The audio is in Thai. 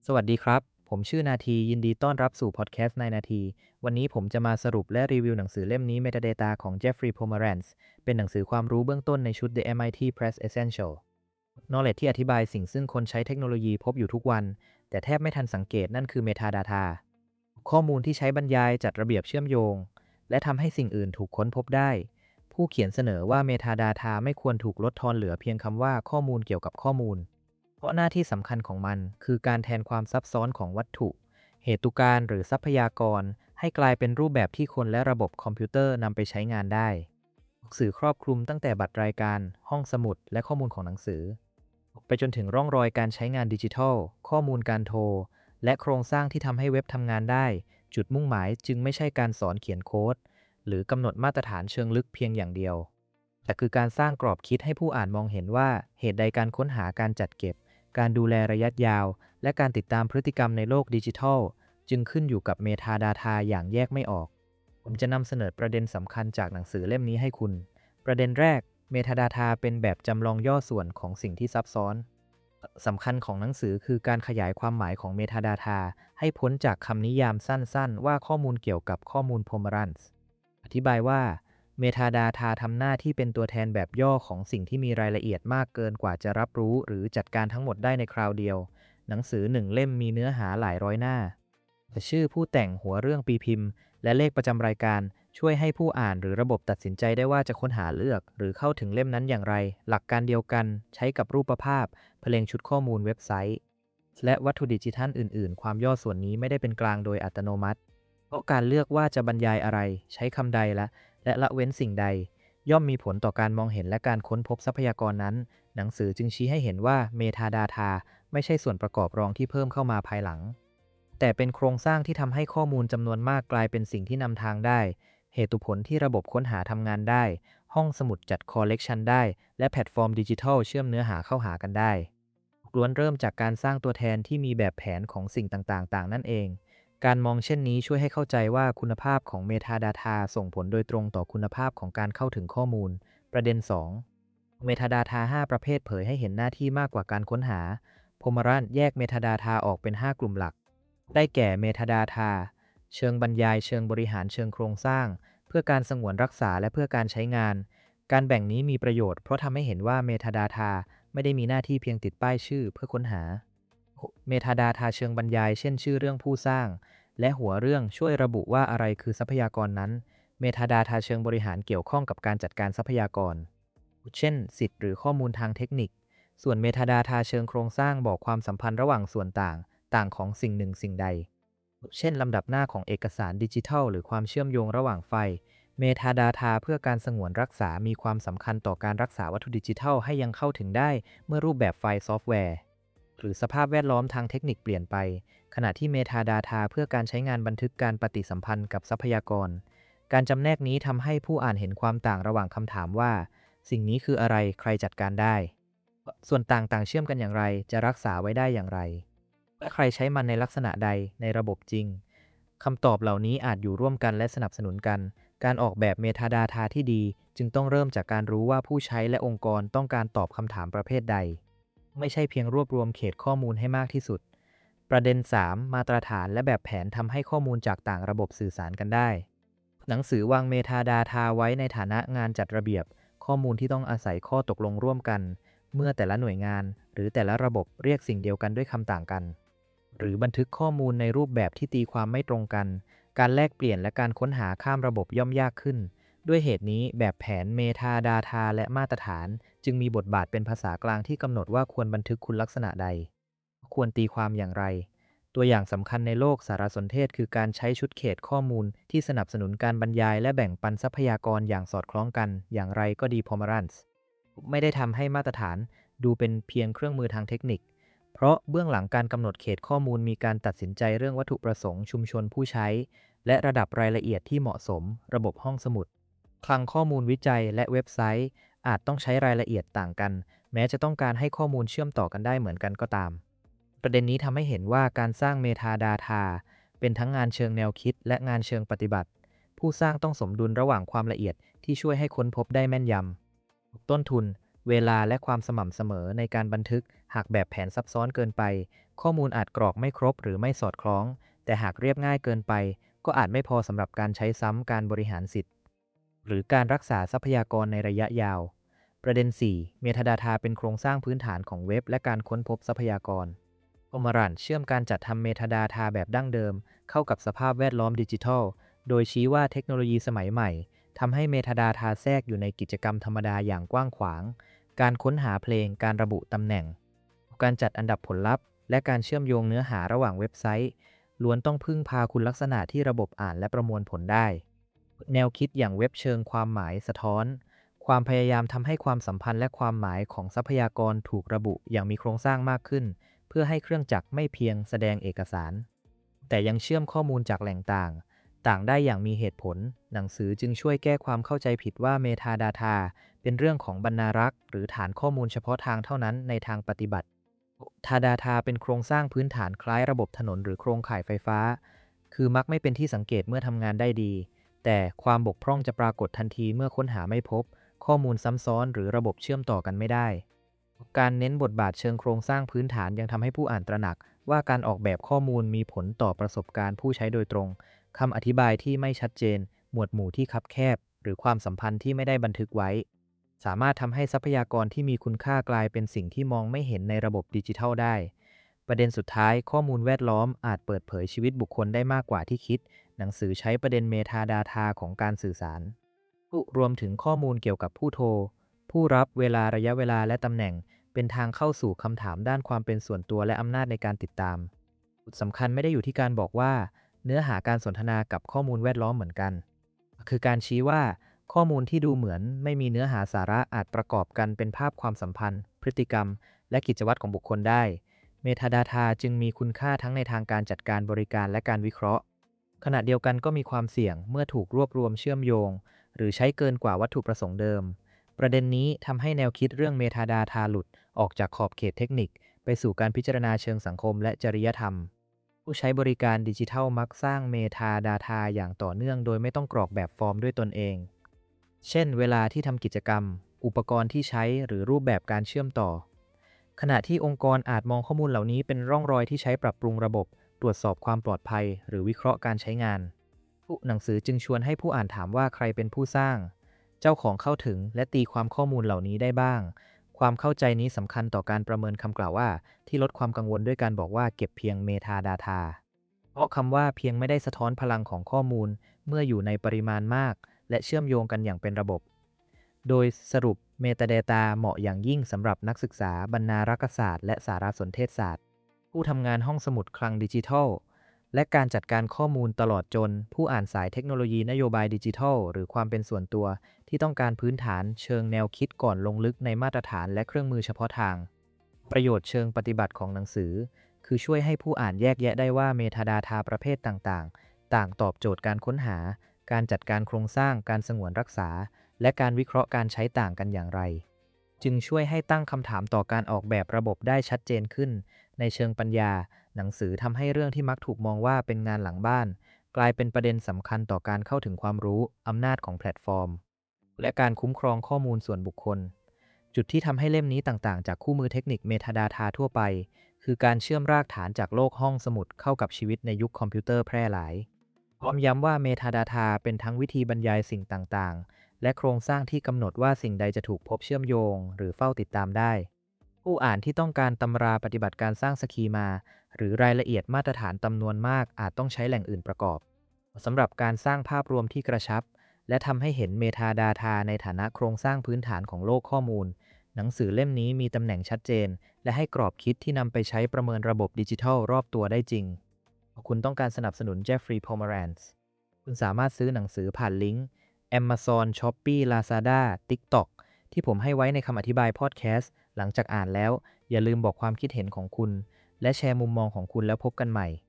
สวัสดีครับผมชื่อนาทียินดีต้อนรับสู่พอดแคสต์ในนาทีวันนี้ผมจะมาสรุปและรีวิวหนังสือเล่มนี้ Metadata ของ Jeffrey Pomerantz เป็นหนังสือความรู้เบื้องต้นในชุด The MIT Press Essential Knowledge ที่อธิบายสิ่งซึ่งคนใช้เทคโนโลยีพบอยู่ทุกวันแต่แทบไม่ทันสังเกตนั่นคือ Metadata ข้อมูลที่ใช้บรรยายจัดระเบียบเชื่อมโยงและทำให้สิ่งอื่นถูกค้นพบได้ผู้เขียนเสนอว่า Metadata ไม่ควรถูกลดทอนเหลือเพียงคำว่าข้อมูลเกี่ยวกับข้อมูล เพราะหน้าที่สำคัญของมันคือการแทนความซับซ้อนของวัตถุ เหตุการณ์หรือทรัพยากรให้กลายเป็นรูปแบบที่คนและระบบคอมพิวเตอร์นำไปใช้งานได้สื่อครอบคลุมตั้งแต่บัตรรายการห้องสมุดและข้อมูลของหนังสือไปจนถึงร่องรอยการใช้งานดิจิทัลข้อมูลการโทรและโครงสร้างที่ทำให้เว็บทำงานได้จุดมุ่งหมายจึงไม่ใช่การสอนเขียนโค้ดหรือกำหนดมาตรฐานเชิงลึกเพียงอย่างเดียวแต่คือการสร้างกรอบคิดให้ผู้อ่านมองเห็นว่าเหตุใดการค้นหาการจัดเก็บการดูแลระยะยาวและการติดตามพฤติกรรมในโลกดิจิทัลจึงขึ้นอยู่กับเมทาดาทาอย่างแยกไม่ออกผมจะนำเสนอประเด็นสำคัญจากหนังสือเล่มนี้ให้คุณประเด็นแรกเมทาดาทาเป็นแบบจำลองย่อส่วนของสิ่งที่ซับซ้อนสำคัญของหนังสือคือการขยายความหมายของเมทาดาทาให้พ้นจากคำนิยามสั้นๆว่าข้อมูลเกี่ยวกับข้อมูลโพมรันส์อธิบายว่าเมทาดาทาทำหน้าที่เป็นตัวแทนแบบย่อของสิ่งที่มีรายละเอียดมากเกินกว่าจะรับรู้หรือจัดการทั้งหมดได้ในคราวเดียวหนังสือหนึ่งเล่มมีเนื้อหาหลายร้อยหน้าแต่ชื่อผู้แต่งหัวเรื่องปีพิมพ์และเลขประจำรายการช่วยให้ผู้อ่านหรือระบบตัดสินใจได้ว่าจะค้นหาเลือกหรือเข้าถึงเล่มนั้นอย่างไรหลักการเดียวกันใช้กับรูปภาพเพลงชุดข้อมูลเว็บไซต์และวัตถุดิจิทัลอื่นๆความย่อส่วนนี้ไม่ได้เป็นกลางโดยอัตโนมัติเพราะการเลือกว่าจะบรรยายอะไรใช้คำใดและละเว้นสิ่งใดย่อมมีผลต่อการมองเห็นและการค้นพบทรัพยากรนั้นหนังสือจึงชี้ให้เห็นว่าเมทาดาทาไม่ใช่ส่วนประกอบรองที่เพิ่มเข้ามาภายหลังแต่เป็นโครงสร้างที่ทำให้ข้อมูลจำนวนมากกลายเป็นสิ่งที่นำทางได้เหตุผลที่ระบบค้นหาทำงานได้ห้องสมุดจัดคอลเลกชันได้และแพลตฟอร์มดิจิทัลเชื่อมเนื้อหาเข้าหากันได้ล้วนเริ่มจากการสร้างตัวแทนที่มีแบบแผนของสิ่งต่างๆนั่นเองการมองเช่นนี้ช่วยให้เข้าใจว่าคุณภาพของ Metadata ส่งผลโดยตรงต่อคุณภาพของการเข้าถึงข้อมูลประเด็น 2 Metadata 5 ประเภทเผยให้เห็นหน้าที่มากกว่าการค้นหา Pomerantz แยก Metadata ออกเป็น 5 กลุ่มหลักได้แก่ Metadata เชิงบรรยายเชิงบริหารเชิงโครงสร้างเพื่อการสงวนรักษาและเพื่อการใช้งานการแบ่งนี้มีประโยชน์เพราะทำให้เห็นว่า Metadata ไม่ได้มีหน้าที่เพียงติดป้ายชื่อเพื่อค้นหา Metadata เชิงบรรยายเช่นชื่อเรื่องผู้สร้างและหัวเรื่องช่วยระบุว่าอะไรคือทรัพยากรนั้น Metadata เชิงบริหารเกี่ยวข้องกับการจัดการทรัพยากรเช่นสิทธิ์หรือข้อมูลทางเทคนิคส่วน Metadata เชิงโครงสร้างบอกความสัมพันธ์ระหว่างส่วนต่างของสิ่งหนึ่งสิ่งใดเช่นลำดับหน้าของเอกสารดิจิทัลหรือความเชื่อมโยงระหว่างไฟล์ Metadata เพื่อการสงวนรักษามีความสำคัญต่อการรักษาวัตถุดิจิทัลให้ยังเข้าถึงได้เมื่อรูปแบบไฟล์ซอฟต์แวร์หรือสภาพแวดล้อมทางเทคนิคเปลี่ยนไปขณะที่ Metadata เพื่อการใช้งานบันทึกการปฏิสัมพันธ์กับทรัพยากรการจำแนกนี้ทำให้ผู้อ่านเห็นความต่างระหว่างคำถามว่าสิ่งนี้คืออะไรใครจัดการได้ส่วนต่างเชื่อมกันอย่างไรจะรักษาไว้ได้อย่างไรและใครใช้มันในลักษณะใดในระบบจริงคำตอบเหล่านี้อาจอยู่ร่วมกันและสนับสนุนกันการออกแบบ Metadata ที่ดีจึงต้องเริ่มจากการรู้ว่าผู้ใช้และองค์กรต้องการตอบคำถามประเภทใดไม่ใช่เพียงรวบรวมเขตข้อมูลให้มากที่สุดประเด็น 3 มาตรฐานและแบบแผนทำให้ข้อมูลจากต่างระบบสื่อสารกันได้หนังสือวาง Metadata ไว้ในฐานะงานจัดระเบียบข้อมูลที่ต้องอาศัยข้อตกลงร่วมกันเมื่อแต่ละหน่วยงานหรือแต่ละระบบเรียกสิ่งเดียวกันด้วยคำต่างกันหรือบันทึกข้อมูลในรูปแบบที่ตีความไม่ตรงกันการแลกเปลี่ยนและการค้นหาข้ามระบบย่อมยากขึ้นด้วยเหตุนี้แบบแผน Metadata และมาตรฐานจึงมีบทบาทเป็นภาษากลางที่กำหนดว่าควรบันทึกคุณลักษณะใดควรตีความอย่างไรตัวอย่างสำคัญในโลกสารสนเทศคือการใช้ชุดเขตข้อมูลที่สนับสนุนการบรรยายและแบ่งปันทรัพยากรอย่างสอดคล้องกันอย่างไรก็ดี Pomerantz ไม่ได้ทำให้มาตรฐานดูเป็นเพียงเครื่องมือทางเทคนิคเพราะเบื้องหลังการกำหนดเขตข้อมูลมีการตัดสินใจเรื่องวัตถุประสงค์ชุมชนผู้ใช้และระดับรายละเอียดที่เหมาะสมระบบห้องสมุดคลังข้อมูลวิจัยและเว็บไซต์อาจต้องใช้รายละเอียดต่างกันแม้จะต้องการให้ข้อมูลเชื่อมต่อกันได้เหมือนกันก็ตามประเด็นนี้ทำให้เห็นว่าการสร้าง Metadata เป็นทั้งงานเชิงแนวคิดและงานเชิงปฏิบัติผู้สร้างต้องสมดุลระหว่างความละเอียดที่ช่วยให้ค้นพบได้แม่นยำต้นทุนเวลาและความสม่ำเสมอในการบันทึกหากแบบแผนซับซ้อนเกินไปข้อมูลอาจกรอกไม่ครบหรือไม่สอดคล้องแต่หากเรียบง่ายเกินไปก็อาจไม่พอสำหรับการใช้ซ้ำการบริหารสิทธิ์หรือการรักษาทรัพยากรในระยะยาวประเด็น 4 Metadata เป็นโครงสร้างพื้นฐานของเว็บและการค้นพบทรัพยากรPomerantz เชื่อมการจัดทำ Metadata แบบดั้งเดิมเข้ากับสภาพแวดล้อมดิจิทัลโดยชี้ว่าเทคโนโลยีสมัยใหม่ทำให้ Metadata แทรกอยู่ในกิจกรรมธรรมดาอย่างกว้างขวางการค้นหาเพลงการระบุตำแหน่งการจัดอันดับผลลัพธ์และการเชื่อมโยงเนื้อหาระหว่างเว็บไซต์ล้วนต้องพึ่งพาคุณลักษณะที่ระบบอ่านและประมวลผลได้แนวคิดอย่างเว็บเชิงความหมายสะท้อนความพยายามทำให้ความสัมพันธ์และความหมายของทรัพยากรถูกระบุอย่างมีโครงสร้างมากขึ้นเพื่อให้เครื่องจักรไม่เพียงแสดงเอกสารแต่ยังเชื่อมข้อมูลจากแหล่งต่างได้อย่างมีเหตุผลหนังสือจึงช่วยแก้ความเข้าใจผิดว่า Metadata เป็นเรื่องของบรรณารักษ์หรือฐานข้อมูลเฉพาะทางเท่านั้นในทางปฏิบัติMetadata เป็นโครงสร้างพื้นฐานคล้ายระบบถนนหรือโครงข่ายไฟฟ้าคือมักไม่เป็นที่สังเกตเมื่อทำงานได้ดีแต่ความบกพร่องจะปรากฏทันทีเมื่อค้นหาไม่พบข้อมูลซ้ำซ้อนหรือระบบเชื่อมต่อกันไม่ได้การเน้นบทบาทเชิงโครงสร้างพื้นฐานยังทำให้ผู้อ่านตระหนักว่าการออกแบบข้อมูลมีผลต่อประสบการณ์ผู้ใช้โดยตรงคำอธิบายที่ไม่ชัดเจนหมวดหมู่ที่คับแคบหรือความสัมพันธ์ที่ไม่ได้บันทึกไว้สามารถทำให้ทรัพยากรที่มีคุณค่ากลายเป็นสิ่งที่มองไม่เห็นในระบบดิจิทัลได้ประเด็นสุดท้ายข้อมูลแวดล้อมอาจเปิดเผยชีวิตบุคคลได้มากกว่าที่คิดหนังสือใช้ประเด็นเมทาดาทาของการสื่อสารรวมถึงข้อมูลเกี่ยวกับผู้โทรผู้รับเวลาระยะเวลาและตำแหน่งเป็นทางเข้าสู่คำถามด้านความเป็นส่วนตัวและอำนาจในการติดตามจุดสำคัญไม่ได้อยู่ที่การบอกว่าเนื้อหาการสนทนากับข้อมูลแวดล้อมเหมือนกันคือการชี้ว่าข้อมูลที่ดูเหมือนไม่มีเนื้อหาสาระอาจประกอบกันเป็นภาพความสัมพันธ์พฤติกรรมและกิจวัตรของบุคคลได้เมทาดาทาจึงมีคุณค่าทั้งในทางการจัดการบริการและการวิเคราะห์ขณะเดียวกันก็มีความเสี่ยงเมื่อถูกรวบรวมเชื่อมโยงหรือใช้เกินกว่าวัตถุประสงค์เดิมประเด็นนี้ทำให้แนวคิดเรื่องเมทาดาทาหลุดออกจากขอบเขตเทคนิคไปสู่การพิจารณาเชิงสังคมและจริยธรรมผู้ใช้บริการดิจิทัลมักสร้างเมทาดาทาอย่างต่อเนื่องโดยไม่ต้องกรอกแบบฟอร์มด้วยตนเองเช่นเวลาที่ทำกิจกรรมอุปกรณ์ที่ใช้หรือรูปแบบการเชื่อมต่อขณะที่องค์กรอาจมองข้อมูลเหล่านี้เป็นร่องรอยที่ใช้ปรับปรุงระบบตรวจสอบความปลอดภัยหรือวิเคราะห์การใช้งานหนังสือจึงชวนให้ผู้อ่านถามว่าใครเป็นผู้สร้างเจ้าของเข้าถึงและตีความข้อมูลเหล่านี้ได้บ้างความเข้าใจนี้สำคัญต่อการประเมินคำกล่าวว่าที่ลดความกังวลด้วยการบอกว่าเก็บเพียงเมทาดาทาเพราะคำว่าเพียงไม่ได้สะท้อนพลังของข้อมูลเมื่ออยู่ในปริมาณมากและเชื่อมโยงกันอย่างเป็นระบบโดยสรุปMetadata เหมาะอย่างยิ่งสำหรับนักศึกษาบรรณารักษศาสตร์และสารสนเทศศาสตร์ผู้ทำงานห้องสมุดคลังดิจิทัลและการจัดการข้อมูลตลอดจนผู้อ่านสายเทคโนโลยีนโยบายดิจิทัลหรือความเป็นส่วนตัวที่ต้องการพื้นฐานเชิงแนวคิดก่อนลงลึกในมาตรฐานและเครื่องมือเฉพาะทางประโยชน์เชิงปฏิบัติของหนังสือคือช่วยให้ผู้อ่านแยกแยะได้ว่าเมทาดาทาประเภทต่างๆต่างตอบโจทย์การค้นหาการจัดการโครงสร้างการสงวนรักษาและการวิเคราะห์การใช้ต่างกันอย่างไรจึงช่วยให้ตั้งคำถามต่อการออกแบบระบบได้ชัดเจนขึ้นในเชิงปัญญาหนังสือทำให้เรื่องที่มักถูกมองว่าเป็นงานหลังบ้านกลายเป็นประเด็นสำคัญต่อการเข้าถึงความรู้อำนาจของแพลตฟอร์มและการคุ้มครองข้อมูลส่วนบุคคลจุดที่ทำให้เล่มนี้ต่างๆจากคู่มือเทคนิคเมทาดาทาทั่วไปคือการเชื่อมรากฐานจากโลกห้องสมุดเข้ากับชีวิตในยุคคอมพิวเตอร์แพร่หลายพร้อมย้ำว่าเมทาดาทาเป็นทั้งวิธีบรรยายสิ่งต่างๆและโครงสร้างที่กำหนดว่าสิ่งใดจะถูกพบเชื่อมโยงหรือเฝ้าติดตามได้ผู้อ่านที่ต้องการตำราปฏิบัติการสร้างสคีมาหรือรายละเอียดมาตรฐานจำนวนมากอาจต้องใช้แหล่งอื่นประกอบสำหรับการสร้างภาพรวมที่กระชับและทำให้เห็นเมทาดาทาในฐานะโครงสร้างพื้นฐานของโลกข้อมูลหนังสือเล่มนี้มีตำแหน่งชัดเจนและให้กรอบคิดที่นำไปใช้ประเมินระบบดิจิทัลรอบตัวได้จริงคุณต้องการสนับสนุน Jeffrey Pomerantz คุณสามารถซื้อหนังสือผ่านลิงก์ Amazon, Shopee, Lazada, TikTok ที่ผมให้ไว้ในคำอธิบายพอดแคสต์หลังจากอ่านแล้วอย่าลืมบอกความคิดเห็นของคุณและแชร์มุมมองของคุณแล้วพบกันใหม่